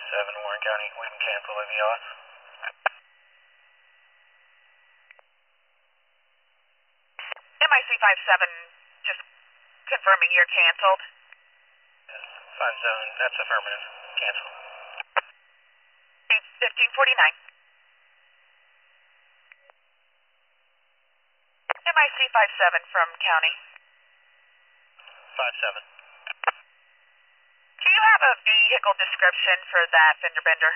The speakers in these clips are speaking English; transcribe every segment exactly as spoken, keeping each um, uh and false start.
seven, Warren County. We can cancel A V Os. M I C five seven, just confirming you're canceled. Yes, five zone, that's affirmative. Cancel. fifteen forty-nine. M I C five seven from county. five seven. Do you have a vehicle description for that fender bender?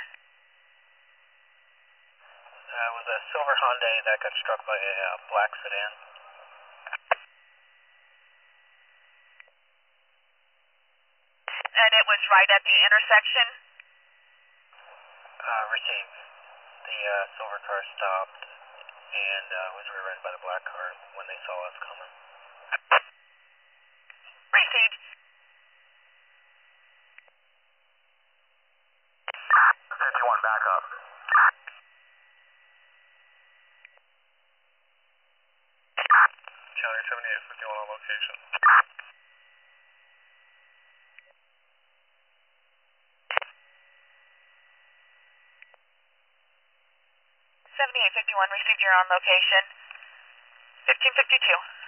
Uh, it was a silver Hyundai that got struck by a uh, black sedan. And it was right at the intersection? Uh, received. The uh, silver car stopped and uh, was rear-ended by the black car when they saw us coming. Received. fifty-one, back up. County seventy-eight fifty-one on location. seventy-eight fifty-one, received, you're on location. fifteen fifty-two.